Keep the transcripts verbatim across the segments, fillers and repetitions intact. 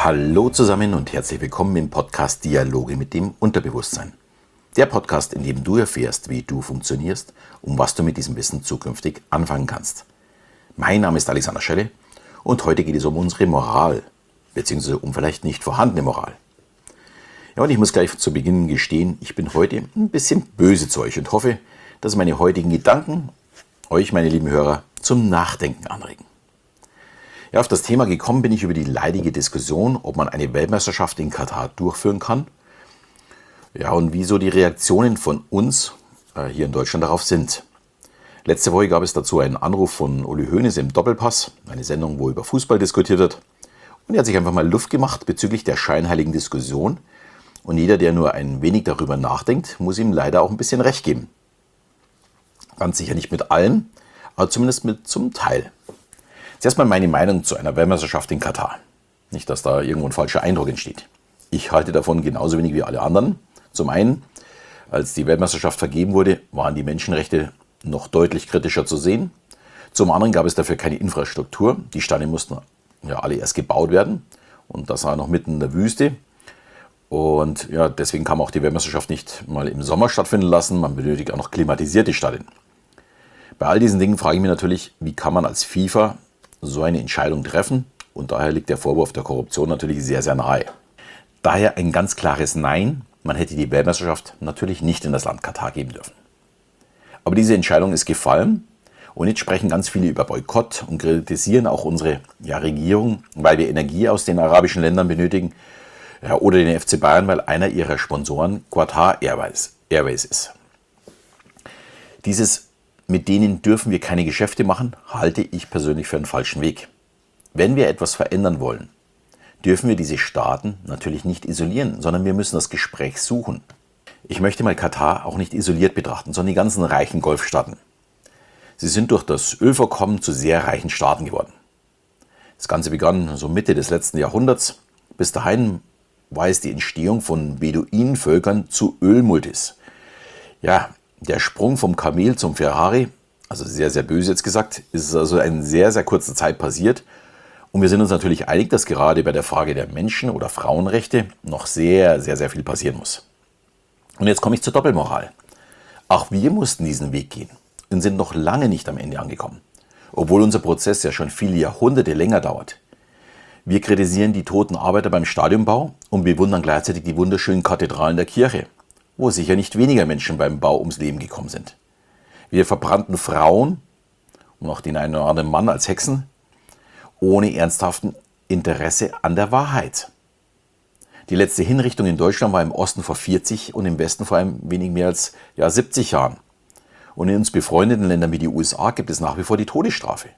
Hallo zusammen und herzlich willkommen im Podcast Dialoge mit dem Unterbewusstsein. Der Podcast, in dem du erfährst, wie du funktionierst und was du mit diesem Wissen zukünftig anfangen kannst. Mein Name ist Alexander Schelle und heute geht es um unsere Moral, beziehungsweise um vielleicht nicht vorhandene Moral. Ja, und ich muss gleich zu Beginn gestehen, ich bin heute ein bisschen böse zu euch und hoffe, dass meine heutigen Gedanken euch, meine lieben Hörer, zum Nachdenken anregen. Ja, auf das Thema gekommen bin ich über die leidige Diskussion, ob man eine Weltmeisterschaft in Katar durchführen kann. Ja, und wieso die Reaktionen von uns äh, hier in Deutschland darauf sind. Letzte Woche gab es dazu einen Anruf von Uli Hoeneß im Doppelpass, eine Sendung, wo über Fußball diskutiert wird. Und er hat sich einfach mal Luft gemacht bezüglich der scheinheiligen Diskussion. Und jeder, der nur ein wenig darüber nachdenkt, muss ihm leider auch ein bisschen recht geben. Ganz sicher nicht mit allem, aber zumindest mit zum Teil. Zuerst mal meine Meinung zu einer Weltmeisterschaft in Katar. Nicht, dass da irgendwo ein falscher Eindruck entsteht. Ich halte davon genauso wenig wie alle anderen. Zum einen, als die Weltmeisterschaft vergeben wurde, waren die Menschenrechte noch deutlich kritischer zu sehen. Zum anderen gab es dafür keine Infrastruktur. Die Stadien mussten ja alle erst gebaut werden. Und das war noch mitten in der Wüste. Und ja, deswegen kann man auch die Weltmeisterschaft nicht mal im Sommer stattfinden lassen. Man benötigt auch noch klimatisierte Stadien. Bei all diesen Dingen frage ich mich natürlich, wie kann man als FIFA so eine Entscheidung treffen? Und daher liegt der Vorwurf der Korruption natürlich sehr, sehr nahe. Daher ein ganz klares Nein, man hätte die Weltmeisterschaft natürlich nicht in das Land Katar geben dürfen. Aber diese Entscheidung ist gefallen und jetzt sprechen ganz viele über Boykott und kritisieren auch unsere ja, Regierung, weil wir Energie aus den arabischen Ländern benötigen, ja, oder den F C Bayern, weil einer ihrer Sponsoren Qatar Airways, Airways ist. Dieses mit denen dürfen wir keine Geschäfte machen, halte ich persönlich für einen falschen Weg. Wenn wir etwas verändern wollen, dürfen wir diese Staaten natürlich nicht isolieren, sondern wir müssen das Gespräch suchen. Ich möchte mal Katar auch nicht isoliert betrachten, sondern die ganzen reichen Golfstaaten. Sie sind durch das Ölvorkommen zu sehr reichen Staaten geworden. Das Ganze begann so Mitte des letzten Jahrhunderts. Bis dahin war es die Entstehung von Beduinenvölkern zu Ölmultis. Ja, der Sprung vom Kamel zum Ferrari, also sehr, sehr böse jetzt gesagt, ist also in sehr, sehr kurzer Zeit passiert. Und wir sind uns natürlich einig, dass gerade bei der Frage der Menschen- oder Frauenrechte noch sehr, sehr, sehr viel passieren muss. Und jetzt komme ich zur Doppelmoral. Auch wir mussten diesen Weg gehen und sind noch lange nicht am Ende angekommen, obwohl unser Prozess ja schon viele Jahrhunderte länger dauert. Wir kritisieren die toten Arbeiter beim Stadionbau und bewundern gleichzeitig die wunderschönen Kathedralen der Kirche, wo sicher nicht weniger Menschen beim Bau ums Leben gekommen sind. Wir verbrannten Frauen und auch den einen oder anderen Mann als Hexen, ohne ernsthaften Interesse an der Wahrheit. Die letzte Hinrichtung in Deutschland war im Osten vor vierzig und im Westen vor ein wenig mehr als ja, siebzig Jahren. Und in uns befreundeten Ländern wie die U S A gibt es nach wie vor die Todesstrafe.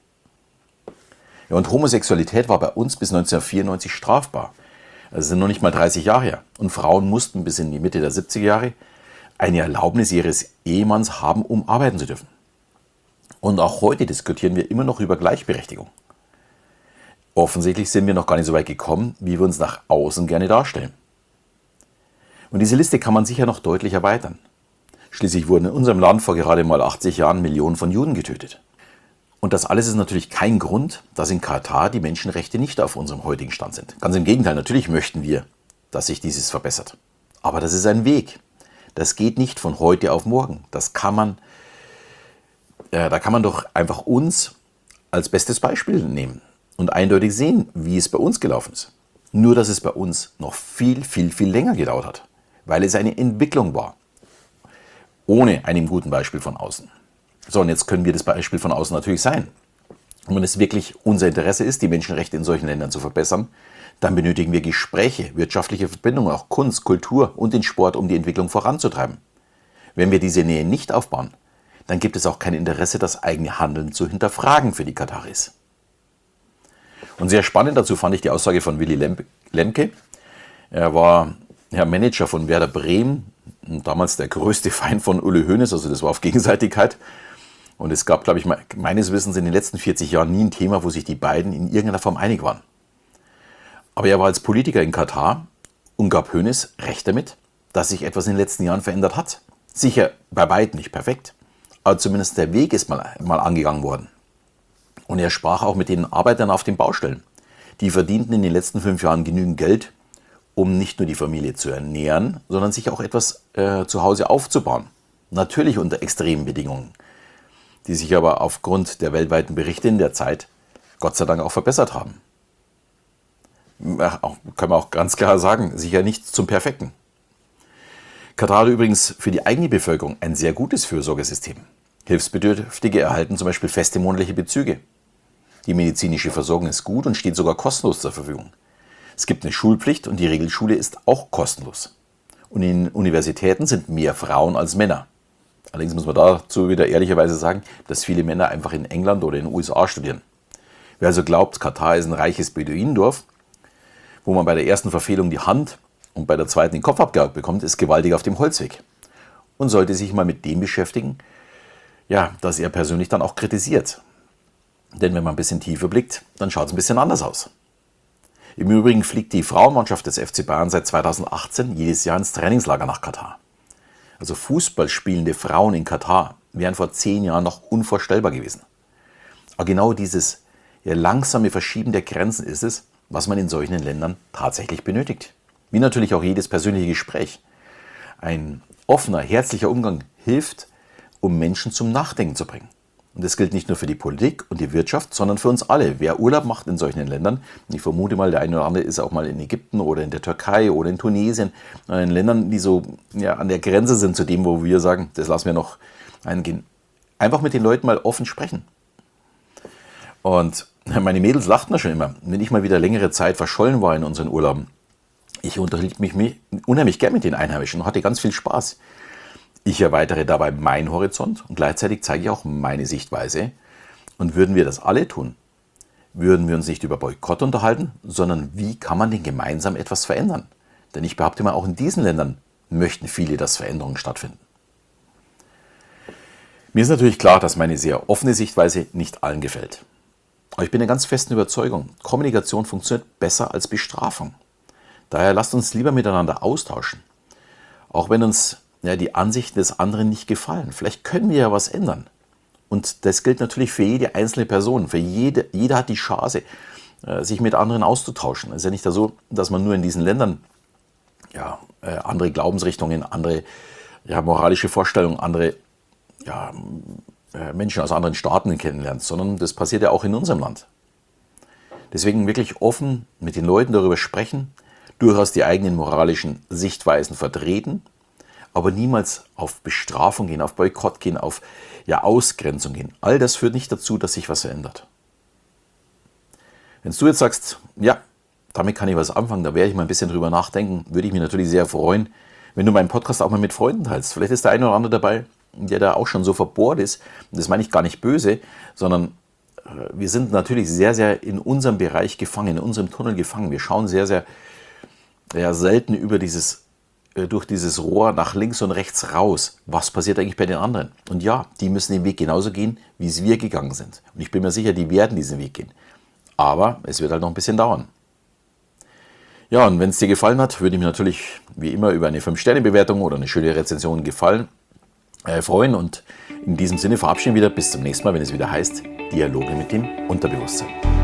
Ja, und Homosexualität war bei uns bis neunzehnhundertvierundneunzig strafbar. Das sind noch nicht mal dreißig Jahre her. Und Frauen mussten bis in die Mitte der siebziger Jahre eine Erlaubnis ihres Ehemanns haben, um arbeiten zu dürfen. Und auch heute diskutieren wir immer noch über Gleichberechtigung. Offensichtlich sind wir noch gar nicht so weit gekommen, wie wir uns nach außen gerne darstellen. Und diese Liste kann man sicher noch deutlich erweitern. Schließlich wurden in unserem Land vor gerade mal achtzig Jahren Millionen von Juden getötet. Und das alles ist natürlich kein Grund, dass in Katar die Menschenrechte nicht auf unserem heutigen Stand sind. Ganz im Gegenteil, natürlich möchten wir, dass sich dieses verbessert. Aber das ist ein Weg. Das geht nicht von heute auf morgen. Das kann man, äh, da kann man doch einfach uns als bestes Beispiel nehmen und eindeutig sehen, wie es bei uns gelaufen ist. Nur, dass es bei uns noch viel, viel, viel länger gedauert hat, weil es eine Entwicklung war, ohne einem guten Beispiel von außen. So, und jetzt können wir das Beispiel von außen natürlich sein. Und wenn es wirklich unser Interesse ist, die Menschenrechte in solchen Ländern zu verbessern, dann benötigen wir Gespräche, wirtschaftliche Verbindungen, auch Kunst, Kultur und den Sport, um die Entwicklung voranzutreiben. Wenn wir diese Nähe nicht aufbauen, dann gibt es auch kein Interesse, das eigene Handeln zu hinterfragen für die Kataris. Und sehr spannend dazu fand ich die Aussage von Willy Lemke. Er war ja, Manager von Werder Bremen und damals der größte Feind von Uli Hoeneß, also das war auf Gegenseitigkeit. Und es gab, glaube ich, meines Wissens in den letzten vierzig Jahren nie ein Thema, wo sich die beiden in irgendeiner Form einig waren. Aber er war als Politiker in Katar und gab Hoeneß recht damit, dass sich etwas in den letzten Jahren verändert hat. Sicher bei weitem nicht perfekt, aber zumindest der Weg ist mal, mal angegangen worden. Und er sprach auch mit den Arbeitern auf den Baustellen, Die verdienten in den letzten fünf Jahren genügend Geld, um nicht nur die Familie zu ernähren, sondern sich auch etwas äh, zu Hause aufzubauen. Natürlich unter extremen Bedingungen, die sich aber aufgrund der weltweiten Berichte in der Zeit Gott sei Dank auch verbessert haben. Ja, auch, kann man auch ganz klar sagen, sicher nicht zum Perfekten. Katar hat übrigens für die eigene Bevölkerung ein sehr gutes Fürsorgesystem. Hilfsbedürftige erhalten zum Beispiel feste monatliche Bezüge. Die medizinische Versorgung ist gut und steht sogar kostenlos zur Verfügung. Es gibt eine Schulpflicht und die Regelschule ist auch kostenlos. Und in Universitäten sind mehr Frauen als Männer. Allerdings muss man dazu wieder ehrlicherweise sagen, dass viele Männer einfach in England oder in den U S A studieren. Wer also glaubt, Katar ist ein reiches Beduinendorf, wo man bei der ersten Verfehlung die Hand und bei der zweiten den Kopf abgehakt bekommt, ist gewaltig auf dem Holzweg. Und sollte sich mal mit dem beschäftigen, ja, dass er persönlich dann auch kritisiert. Denn wenn man ein bisschen tiefer blickt, dann schaut es ein bisschen anders aus. Im Übrigen fliegt die Frauenmannschaft des F C Bayern seit zweitausendachtzehn jedes Jahr ins Trainingslager nach Katar. Also Fußball spielende Frauen in Katar wären vor zehn Jahren noch unvorstellbar gewesen. Aber genau dieses ja, langsame Verschieben der Grenzen ist es, was man in solchen Ländern tatsächlich benötigt. Wie natürlich auch jedes persönliche Gespräch. Ein offener, herzlicher Umgang hilft, um Menschen zum Nachdenken zu bringen. Und das gilt nicht nur für die Politik und die Wirtschaft, sondern für uns alle. Wer Urlaub macht in solchen Ländern, und ich vermute mal, der eine oder andere ist auch mal in Ägypten oder in der Türkei oder in Tunesien, in Ländern, die so ja, an der Grenze sind zu dem, wo wir sagen, das lassen wir noch eingehen. Einfach mit den Leuten mal offen sprechen. Und meine Mädels lachten da schon immer, wenn ich mal wieder längere Zeit verschollen war in unseren Urlauben. Ich unterhielt mich unheimlich gern mit den Einheimischen und hatte ganz viel Spaß. Ich erweitere dabei meinen Horizont und gleichzeitig zeige ich auch meine Sichtweise. Und würden wir das alle tun, würden wir uns nicht über Boykott unterhalten, sondern wie kann man denn gemeinsam etwas verändern? Denn ich behaupte mal, auch in diesen Ländern möchten viele, dass Veränderungen stattfinden. Mir ist natürlich klar, dass meine sehr offene Sichtweise nicht allen gefällt. Aber ich bin der ganz festen Überzeugung, Kommunikation funktioniert besser als Bestrafung. Daher lasst uns lieber miteinander austauschen. Auch wenn uns ja, die Ansichten des anderen nicht gefallen. Vielleicht können wir ja was ändern. Und das gilt natürlich für jede einzelne Person. Für jede, jeder hat die Chance, sich mit anderen auszutauschen. Es ist ja nicht so, dass man nur in diesen Ländern ja, andere Glaubensrichtungen, andere ja, moralische Vorstellungen, andere ja, Menschen aus anderen Staaten kennenlernt, sondern das passiert ja auch in unserem Land. Deswegen wirklich offen mit den Leuten darüber sprechen, durchaus die eigenen moralischen Sichtweisen vertreten, aber niemals auf Bestrafung gehen, auf Boykott gehen, auf ja, Ausgrenzung gehen. All das führt nicht dazu, dass sich was verändert. Wenn du jetzt sagst, ja, damit kann ich was anfangen, da werde ich mal ein bisschen drüber nachdenken, würde ich mich natürlich sehr freuen, wenn du meinen Podcast auch mal mit Freunden teilst. Vielleicht ist der eine oder andere dabei, der da auch schon so verbohrt ist. Und das meine ich gar nicht böse, sondern wir sind natürlich sehr, sehr in unserem Bereich gefangen, in unserem Tunnel gefangen. Wir schauen sehr, sehr ja, selten über dieses durch dieses Rohr nach links und rechts raus. Was passiert eigentlich bei den anderen? Und ja, die müssen den Weg genauso gehen, wie es wir gegangen sind. Und ich bin mir sicher, die werden diesen Weg gehen. Aber es wird halt noch ein bisschen dauern. Ja, und wenn es dir gefallen hat, würde ich mich natürlich wie immer über eine fünf Sterne Bewertung oder eine schöne Rezension gefallen, äh, freuen. Und in diesem Sinne verabschieden wir wieder. Bis zum nächsten Mal, wenn es wieder heißt, Dialoge mit dem Unterbewusstsein.